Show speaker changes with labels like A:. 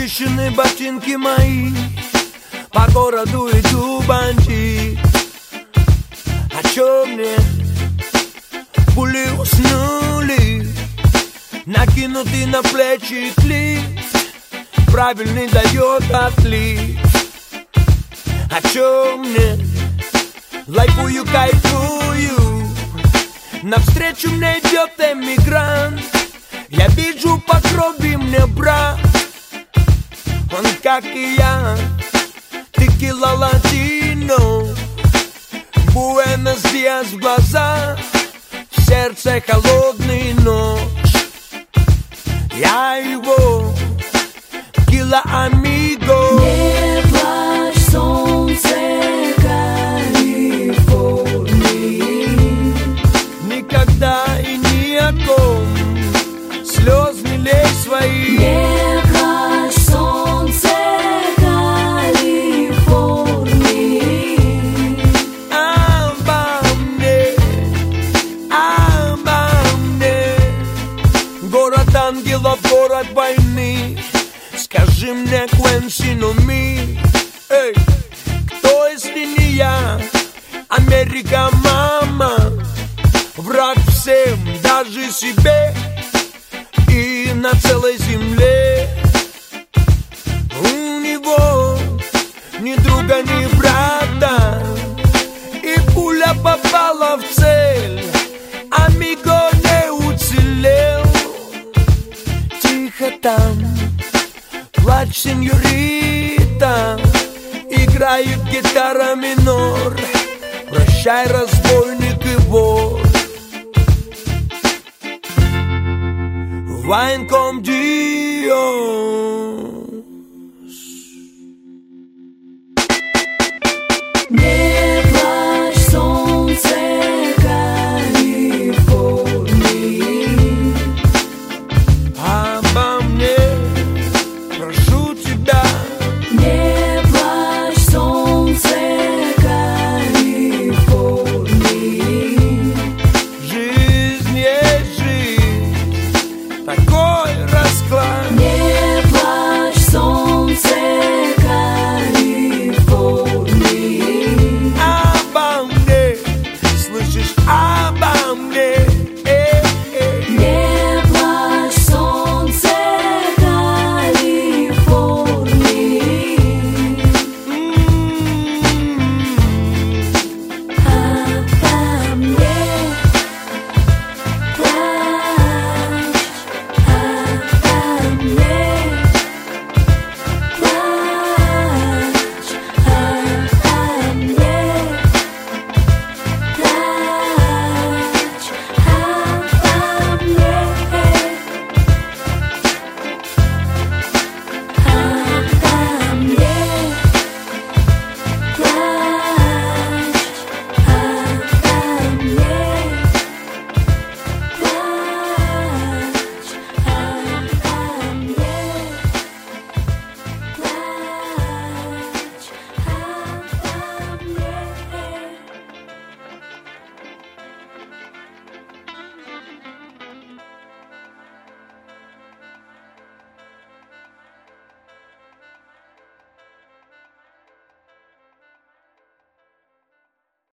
A: Начищены ботинки мои, по городу иду бандит. О чем мне? Пули уснули, накинутый на плечи клип, правильный дает отлив. О чем мне? Лайфую, кайфую, навстречу мне идет эмигрант. Я вижу по крови мне брат, он как и я, текила латино. Буэнос Диас в глазах, в сердце холодный нож. Я его кила амиго.
B: Не плачь, солнце Калифорнии.
A: Никогда и ни о ком слез не лей свои.
B: Не плачь, солнце Калифорнии.
A: Город ангелов, город войны. Скажи мне, Квенси, но ми, эй, кто, если не я? Америка, мама, враг всем, даже себе и на целой земле. У него ни друга, ни брата, и пуля попала в цель, амиго не уцелел. Тихо там, плачь, сеньорита, играет гитара минор. Прощай, разбойник и вор. Вайн ком Дио.